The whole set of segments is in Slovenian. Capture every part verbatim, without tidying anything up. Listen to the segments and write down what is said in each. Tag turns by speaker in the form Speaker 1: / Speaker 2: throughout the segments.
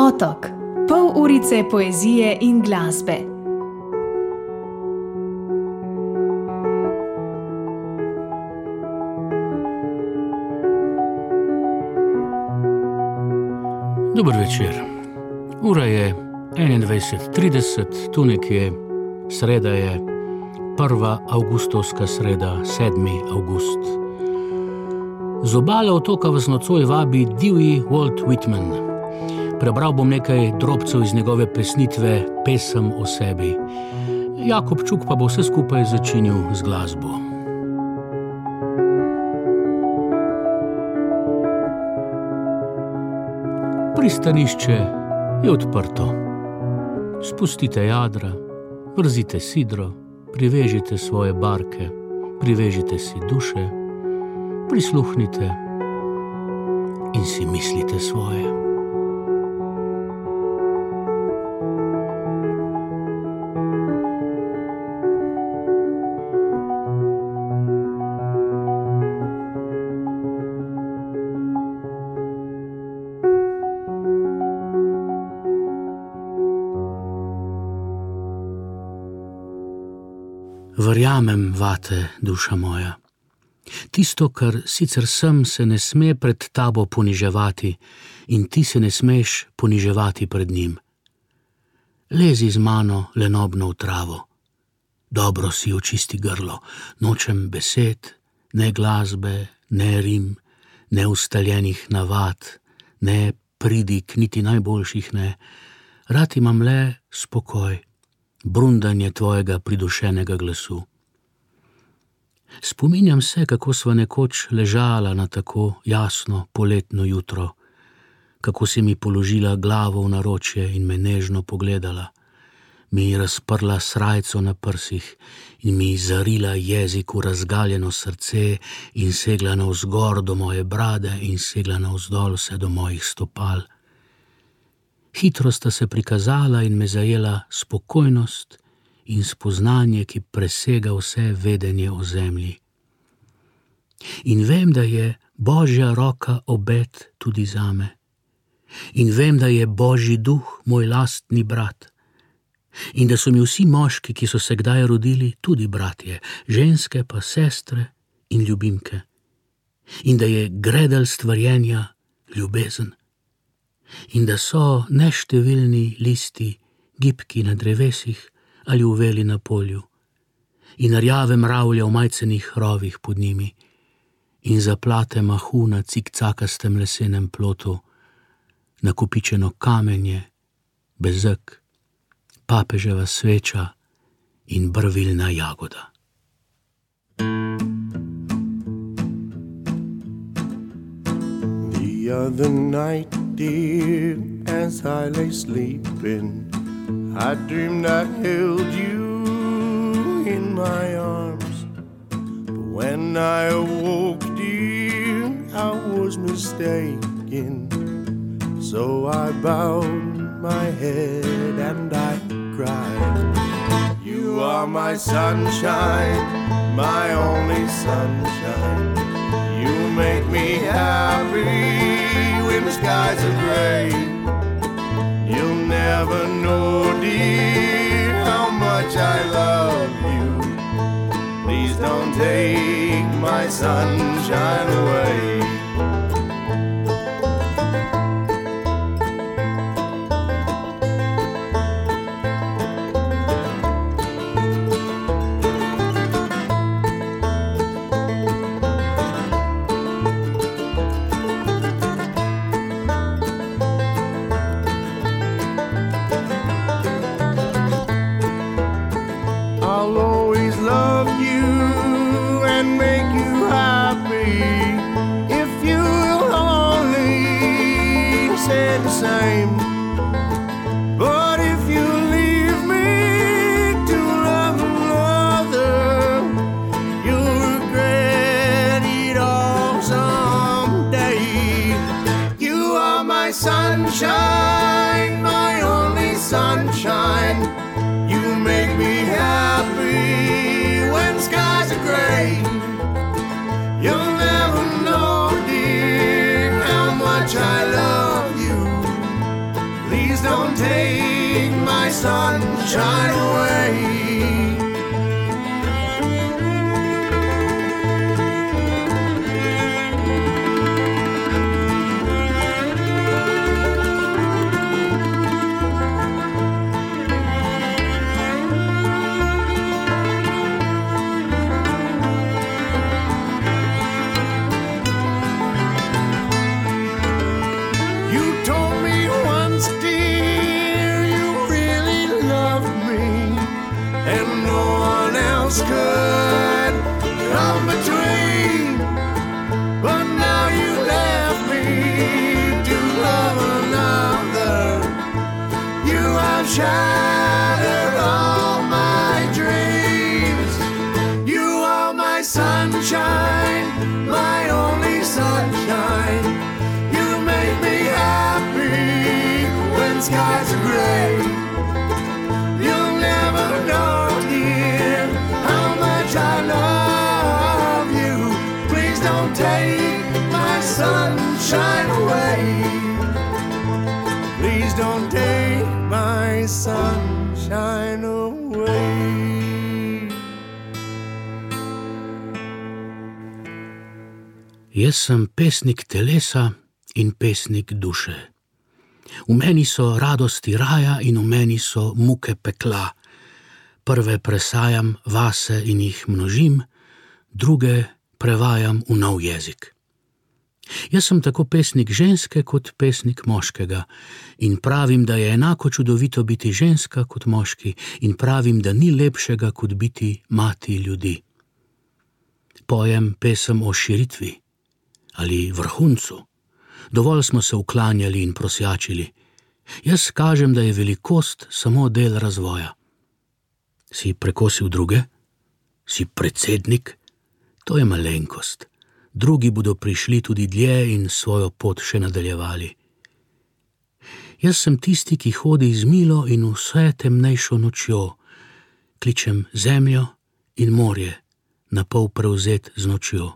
Speaker 1: Otok, pol urice poezije in glasbe.
Speaker 2: Dober večer. Ura je enaindvajset trideset, tu nekje, sreda je, prva avgustovska sreda, sedmi avgust. Z obale otoka vas nocoj vabi divji Walt Whitman. Prebral bom nekaj drobcev iz njegove pesnitve Pesem o sebi. Jakob Čuk pa bo vse skupaj začinil z glasbo. Pristanišče je odprto. Spustite jadra, vrzite sidro, privežite svoje barke, privežite si duše, prisluhnite in si mislite svoje. Verjamem vate, duša moja. Tisto, kar sicer sem, se ne sme pred tabo poniževati in ti se ne smeš poniževati pred njim. Lezi z mano lenobno v travo. Dobro si očisti grlo, nočem besed, ne glasbe, ne rim, ne ustaljenih navad, ne pridik, niti najboljših ne. Rad imam le spokoj, brundanje tvojega pridušenega glasu. Spominjam se, kako sva nekoč ležala na tako jasno poletno jutro, kako si mi položila glavo v naročje in me nežno pogledala, mi razprla srajco na prsih in mi zarila jezik v razgaljeno srce in segla navzgor do moje brade in segla navzdol vse do mojih stopal. Hitro sta se prikazala in me zajela spokojnost in spoznanje, ki presega vse vedenje o zemlji. In vem, da je Božja roka obet tudi zame. In vem, da je Božji duh moj lastni brat. In da so mi vsi moški, ki so se kdaj rodili, tudi bratje, ženske pa sestre in ljubimke. In da je gredelj stvarjenja ljubezen. In da so neštevilni listi gibki na drevesih ali uveli na polju in rjave mravlje v majcenih rovih pod njimi in zaplate mahu na cikcakastem lesenem plotu, nakopičeno kamenje, bezeg, papeževa sveča in brvilna jagoda.
Speaker 3: The other night, dear, as I lay sleeping, I dreamed I held you in my arms. But when I awoke, dear, I was mistaken. So I bowed my head and I cried. You are my sunshine, my only sunshine. You make me happy when the skies are gray. You'll never know, dear, how much I love you. Please don't take my sunshine away. Sunshine, my only sunshine. You make me happy when skies are gray. You'll never know, dear, how much I love you. sunshine away. Could come between, but now you left me to love another. You have shattered all my dreams. You are my sunshine, my only sunshine. You make me happy when skies are gray. You'll never know, dear, I love you. Please don't take my sunshine away. Please don't take my sunshine away.
Speaker 2: Jaz sem pesnik telesa in pesnik duše. V meni so radosti raja in v meni so muke pekla. Prve presajam vase in jih množim, druge prevajam v nov jezik. Jaz sem tako pesnik ženske kot pesnik moškega in pravim, da je enako čudovito biti ženska kot moški in pravim, da ni lepšega kot biti mati ljudi. Pojem pesem o širitvi ali vrhuncu. Dovolj smo se uklanjali in prosjačili. Jaz kažem, da je velikost samo del razvoja. Si prekosil druge? Si predsednik? To je malenkost. Drugi bodo prišli tudi dlje in svojo pot še nadaljevali. Jaz sem tisti, ki hodi z milo in vse temnejšo nočjo. Kličem zemljo in morje, napol prevzet z nočjo.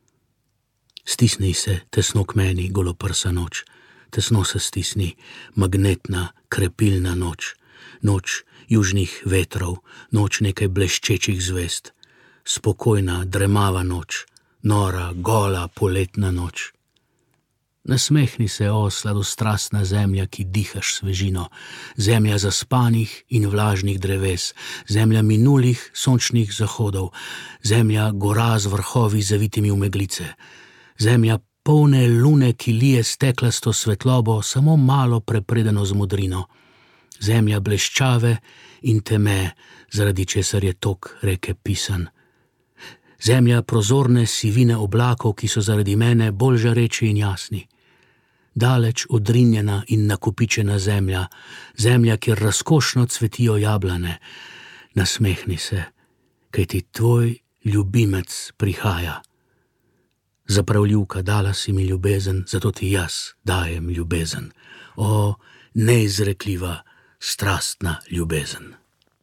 Speaker 2: Stisni se tesno k meni, goloprsa noč. Tesno se stisni, magnetna, krepilna noč. Noč južnih vetrov, noč nekaj bleščečih zvest. Spokojna, dremava noč, nora, gola, poletna noč. Nasmehni se, o sladostrastna zemlja, ki dihaš svežino, zemlja zaspanih in vlažnih dreves, zemlja minulih sončnih zahodov, zemlja gora z vrhovi zavitimi v meglice, zemlja polne lune, ki lije steklasto svetlobo, samo malo prepredeno z modrino, zemlja bleščave in teme, zaradi česar je tok reke pisan. Zemlja prozorne sivine oblakov, ki so zaradi mene bolj žareči in jasni. Daleč odrinjena in nakopičena zemlja, zemlja, kjer razkošno cvetijo jablane. Nasmehni se, kajti tvoj ljubimec prihaja. Zapravljivka, dala si mi ljubezen, zato ti jaz dajem ljubezen. O, neizrekljiva, strastna ljubezen.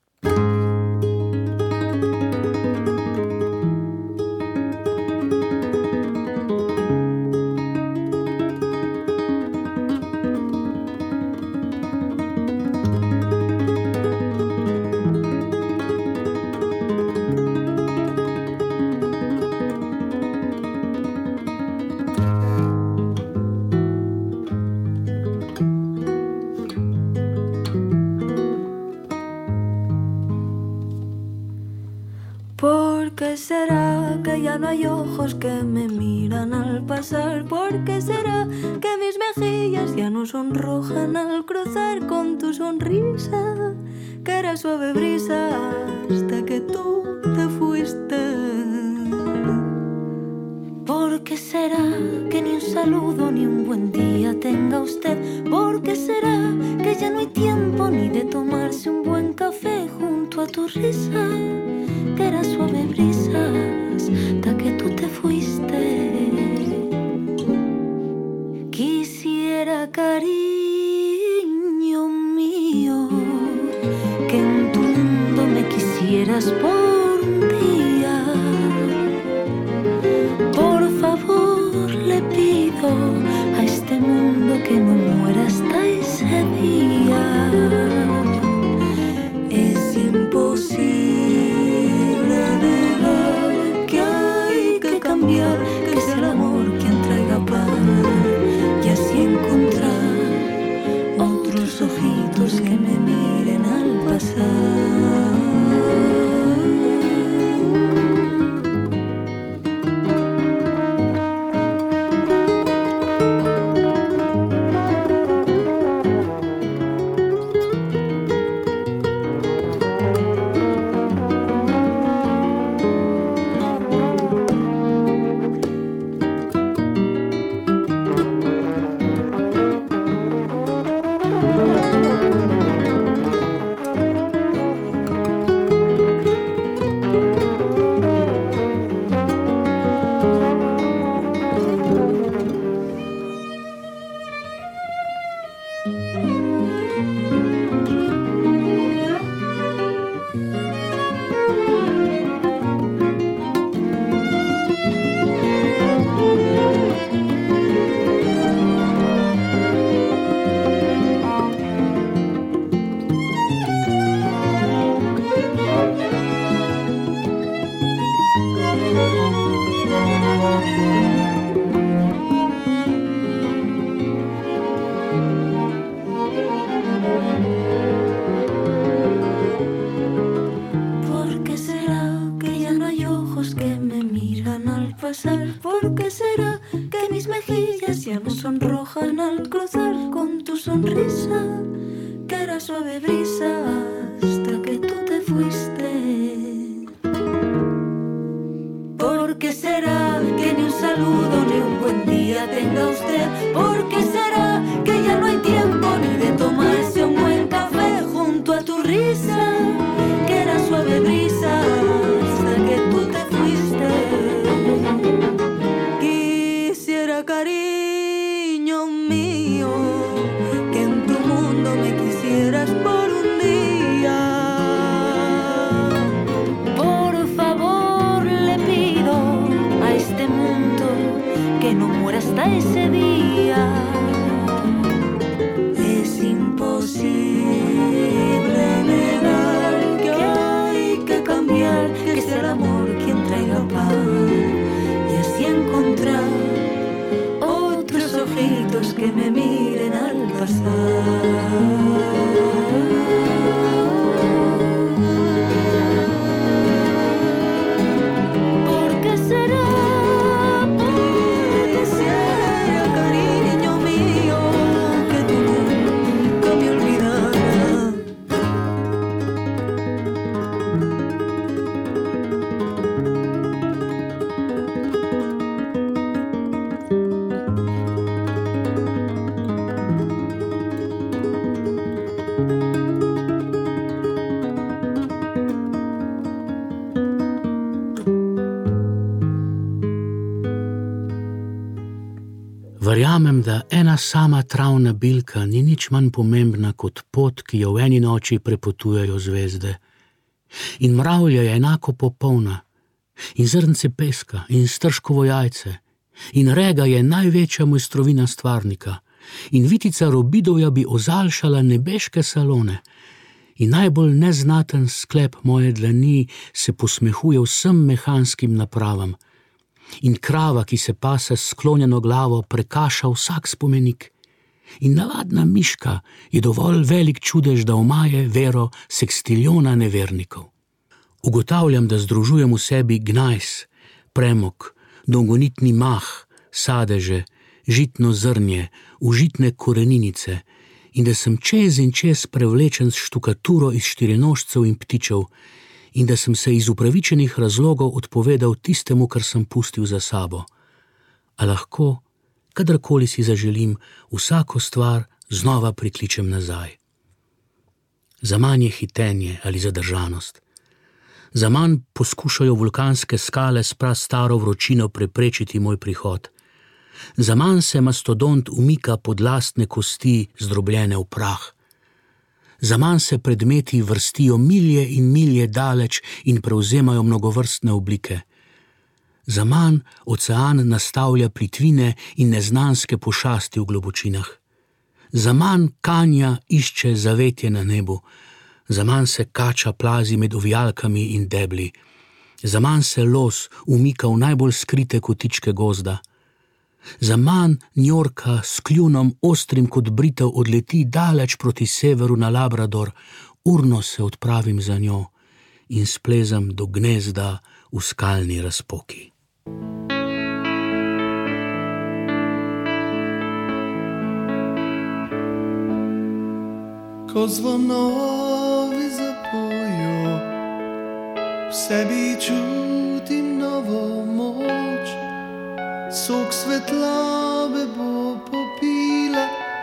Speaker 4: ¿Por qué será que ya no hay ojos que me miran al pasar? ¿Por qué será que mis mejillas ya no sonrojan al cruzar con tu sonrisa? Que era suave brisa hasta que tú te fuiste. ¿Por qué será que ni un saludo ni un buen día tenga usted? ¿Por qué será que ya no hay tiempo ni de tomarse un buen café junto a tu risa? Que era suave brisa hasta que tú te fuiste. Quisiera, cariño mío, que en tu mundo me quisieras por un día. Por favor le pido a este mundo que no muera hasta ese día. mejillas ya no sonrojan al cruzar con tu sonrisa, que era suave brisa hasta que tú te fuiste. ¿Por qué será que ni un saludo ni un buen día tenga usted? ¿Por qué será que ya no hay tiempo ni de tomarse un buen café junto a tu risa, que era suave brisa hasta que tú te fuiste? Quisiera, cariño mío, que en tu mundo me quisieras por un día. Por favor le pido a este mundo que no muera hasta ese día. Es imposible negar que hay que cambiar, que sea el amor quien traiga paz y así encontrar otros ojitos que me miren al pasar.
Speaker 2: Verjamem, da ena sama travna bilka ni nič manj pomembna kot pot, ki jo v eni noči prepotujejo zvezde. In mravlja je enako popolna, in zrnce peska, in stržkovo jajce, in rega je največja mojstrovina stvarnika, in vitica robidovja bi ozaljšala nebeške salone, in najbolj neznaten sklep moje dlani se posmehuje vsem mehanskim napravam, in krava, ki se pase s sklonjeno glavo, prekaša vsak spomenik, in navadna miška je dovolj velik čudež, da omaje vero sekstiljona nevernikov. Ugotavljam, da združujem v sebi gnajs, premog, dolgonitni mah, sadeže, žitno zrnje, užitne koreninice in da sem čez in čez prevlečen s štukaturo iz štirinožcev in ptičev in da sem se iz upravičenih razlogov odpovedal tistemu, kar sem pustil za sabo. A lahko, kadarkoli si zaželim, vsako stvar znova prikličem nazaj. Zaman je hitenje ali zadržanost. Zaman poskušajo vulkanske skale s prastaro vročino preprečiti moj prihod. Zaman se mastodont umika pod lastne kosti, zdrobljene v prah. Zaman se predmeti vrstijo milje in milje daleč in prevzemajo mnogovrstne oblike. Zaman ocean nastavlja plitvine in neznanske pošasti v globočinah. Zaman kanja išče zavetje na nebu. Zaman se kača plazi med ovijalkami in debli. Zaman se los umika v najbolj skrite kotičke gozda. Zaman njorka s kljunom ostrim kot britev odleti daleč proti severu na Labrador, urno se odpravim za njo in splezam do gnezda v skalni razpoki.
Speaker 3: Ko zvonovi zapojo, v sebi čutim novo moč, sok svetlobe bo popila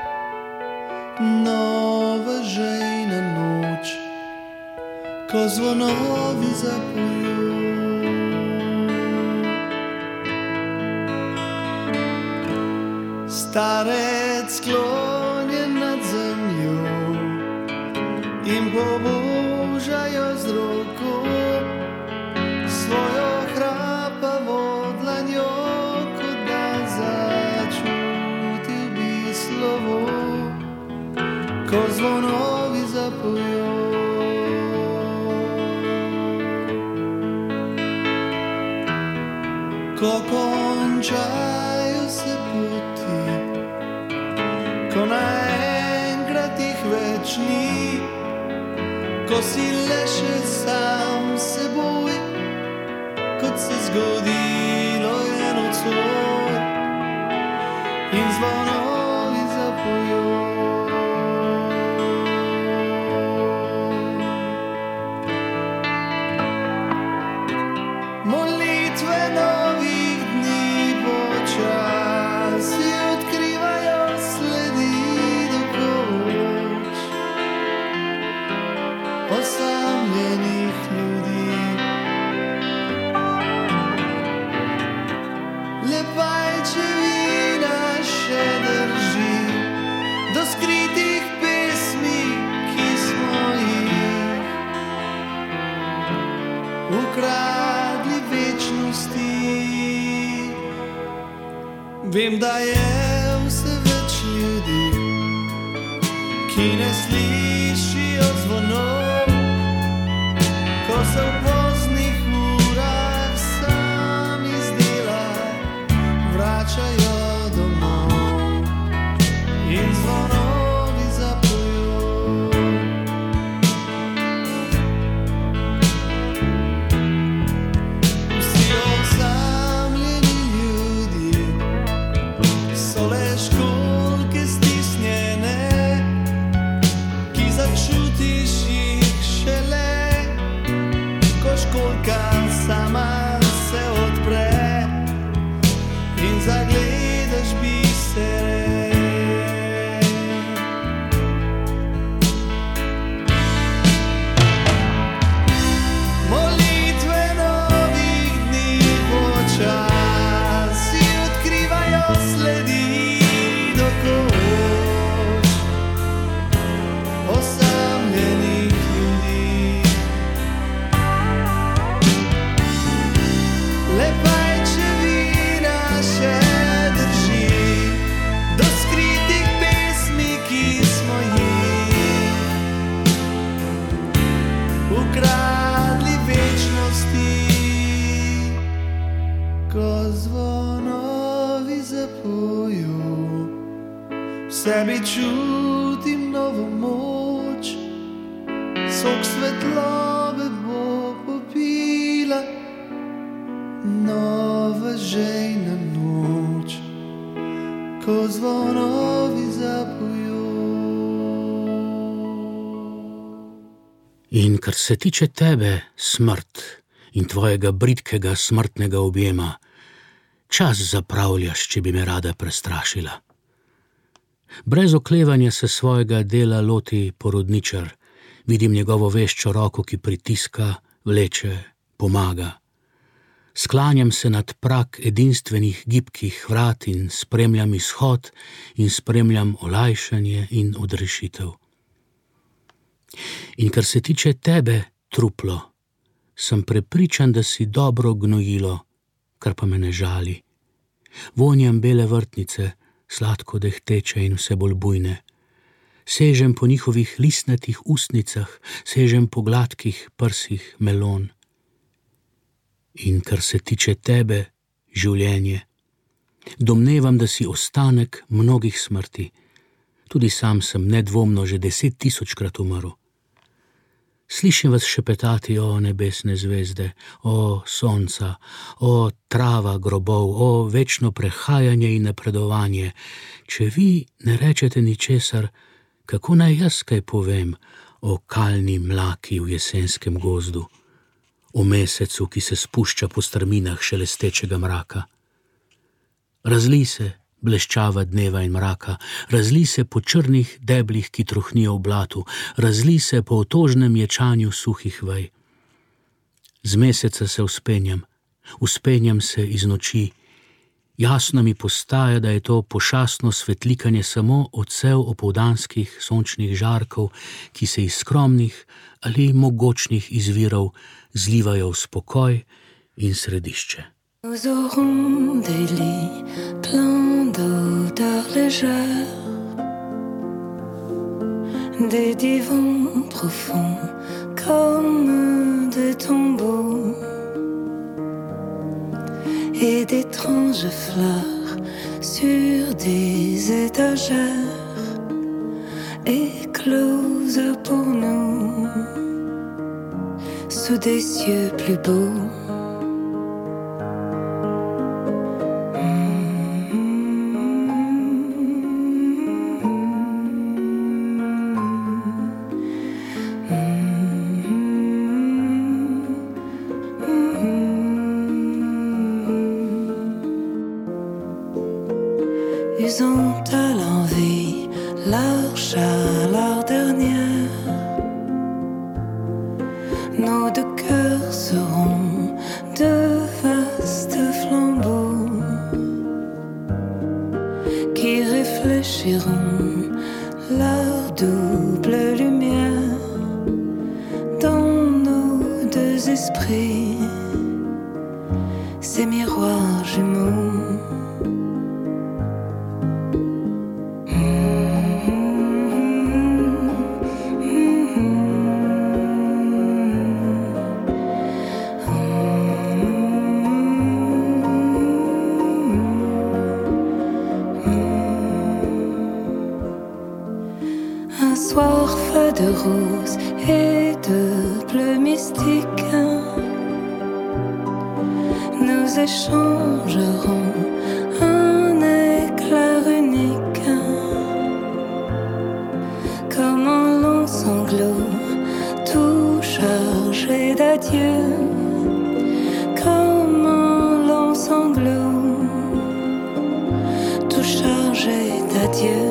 Speaker 3: nova žejna noč. Ko zvonovi zapojo, starec sklonjen nad zemljo in pobožajo z roko svojo hrapavo dlanjo, kot da začutil bi slovo, ko zvonovi zapojo. Ko končajo se poti, ko naenkrat jih več ni, ko si le še sam seboj, kot se zgodilo je nocoj. in zvonovi zapojo. Molitve novih dni počasi odkrivajo sledi do koč osamljenih ljudi. Le pajčevina še drži do skritih pesmi, ki smo jih ukradli večnosti. Vem, da je vse več ljudi, ki ne slišijo zvonov, ko se v poznih urah sami z dela vračajo domov in zvonovi zapojo. Vsi osamljeni ljudje so le školjke stisnjene, ki začutiš jih šele, ko školjka sama se odpre in zagledaš bisere. Molitve novih dni počasi odkrivajo sledi do koč osamljenih ljudi. Le pajčevina še drži do skritih pesmi, ki smo jih ukradli večnosti. Ko zvonovi zapojo, v sebi čutim novo moč, sok svetlobe bo popila nova žejna noč, ko zvonovi zapojo.
Speaker 2: In kar se tiče tebe, smrt, in tvojega bridkega smrtnega objema, čas zapravljaš, če bi me rada prestrašila. Brez oklevanja se svojega dela loti porodničar, vidim njegovo veščo roko, ki pritiska, vleče, pomaga. Sklanjam se nad prak edinstvenih gibkih vrat in spremljam izhod in spremljam olajšanje in odrešitev. In kar se tiče tebe, truplo, sem prepričan, da si dobro gnojilo, kar pa me ne žali. Vonjam bele vrtnice, sladko dehteče in vse bolj bujne. Sežem po njihovih listnatih ustnicah, sežem po gladkih prsih melon. In kar se tiče tebe, življenje, domnevam, da si ostanek mnogih smrti. Tudi sam sem nedvomno že deset tisočkrat umrl. Slišim vas šepetati o nebesne zvezde, o sonca, o trava grobov, o večno prehajanje in napredovanje. Če vi ne rečete ničesar, kako naj jaz kaj povem o kalni mlaki v jesenskem gozdu, o mesecu, ki se spušča po strminah šelestečega mraka? Razli se bleščava dneva in mraka, razli se po črnih deblih, ki trohnijo v blatu, razli se po otožnem ječanju suhih vej. Z meseca se vzpenjam, vzpenjam se iz noči. Jasno mi postaja, da je to pošastno svetlikanje samo odsev opoldanskih sončnih žarkov, ki se iz skromnih ali mogočnih izvirov zlivajo v spokoj in središče.
Speaker 4: Nous aurons des lits pleins d'odeurs légères, des divans profonds comme des tombeaux, et d'étranges fleurs sur des étagères écloses pour nous sous des cieux plus beaux.
Speaker 5: ils ont à l'envie leur chaleur dernière. Nos deux cœurs seront de vastes flambeaux qui réfléchiront leur double lumière dans nos deux esprits, ces miroirs jumeaux. De roses et de bleus mystiques, nous échangerons un éclair unique, comme un long sanglot tout chargé d'adieu, comme un long sanglot tout chargé d'adieu.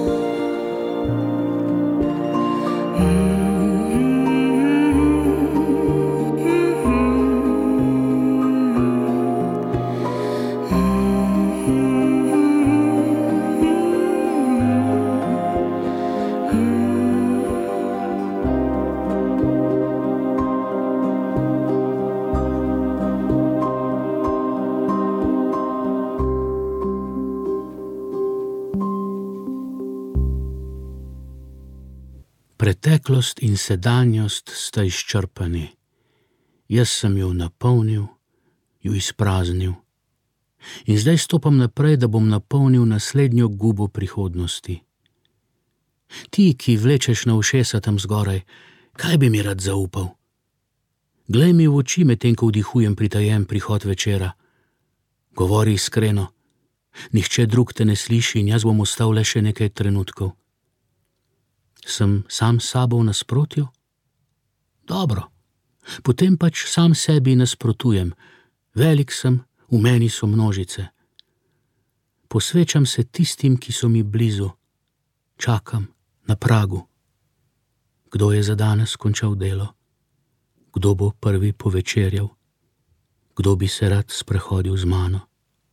Speaker 2: Preteklost in sedanjost sta izčrpani. Jaz sem jo napolnil, jo izpraznil. In zdaj stopam naprej, da bom napolnil naslednjo gubo prihodnosti. Ti, ki vlečeš na ušesa tam zgoraj, kaj bi mi rad zaupal? Glej mi v oči, medtem ko vdihujem pritajen prihod večera. Govori iskreno. Nihče drug te ne sliši in jaz bom ostal le še nekaj trenutkov. Sem sam s sabo v nasprotju? Dobro, potem pač sam sebi nasprotujem. Velik sem, v meni so množice. Posvečam se tistim, ki so mi blizu. Čakam na pragu. Kdo je za danes končal delo? Kdo bo prvi povečerjal? Kdo bi se rad sprehodil z mano?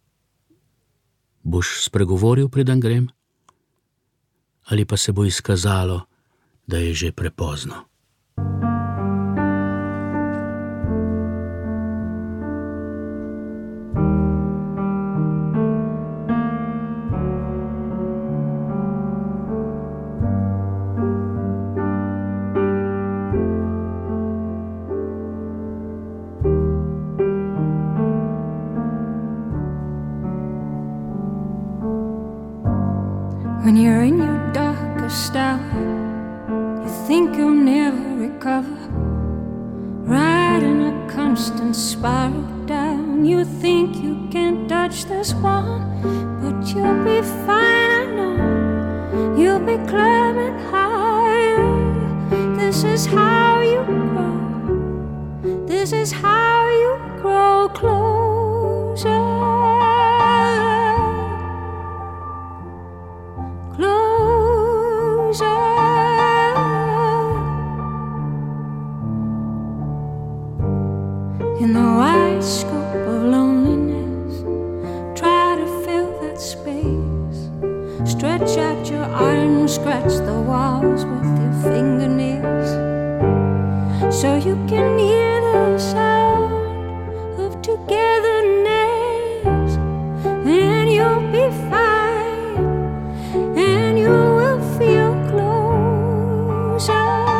Speaker 2: Boš spregovoril, preden grem? Ali pa se bo izkazalo, da je že prepozno.
Speaker 6: When you're in your darkest hour, you think you'll never recover. Riding a constant spiral down, you think you can't touch this one, but you'll be fine, I know. You'll be climbing higher. This is how you grow. This is how you grow closer. In the wide scope of loneliness, try to fill that space. Stretch out your arms, scratch the walls with your fingernails, so you can hear the sound of togetherness. And you'll be fine, and you will feel closer.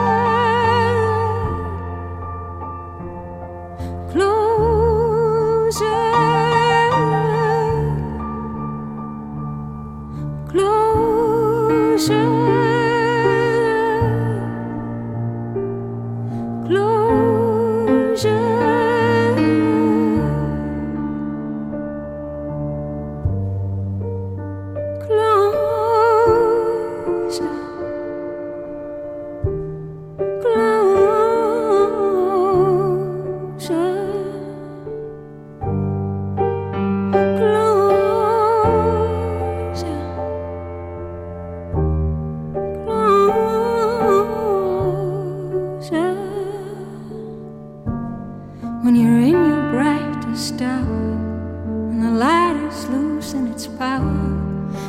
Speaker 6: Closer.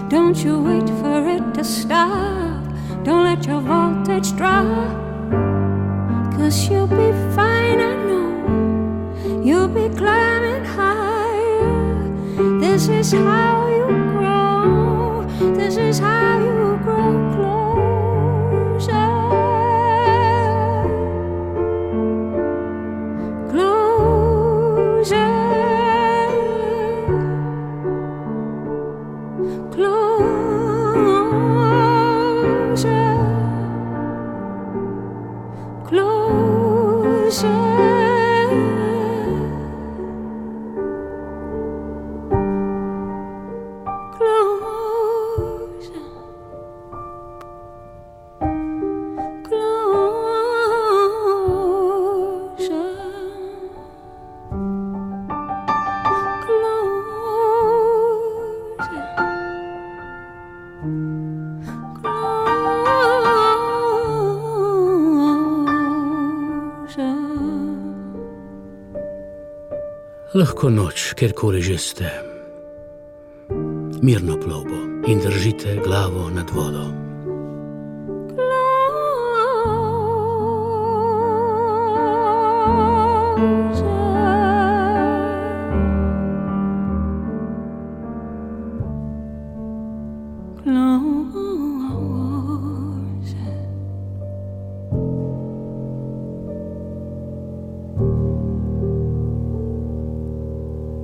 Speaker 6: Don't you wait for it to stop. Don't let your voltage drop. 'Cause you'll be fine, I know. You'll be climbing higher. This is how you grow. This is how you grow closer. Closer. Closer.
Speaker 2: Lahko noč, kjerkoli že ste. Mirno plovbo in držite glavo nad vodo.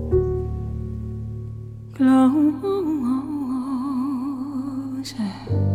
Speaker 6: Closer.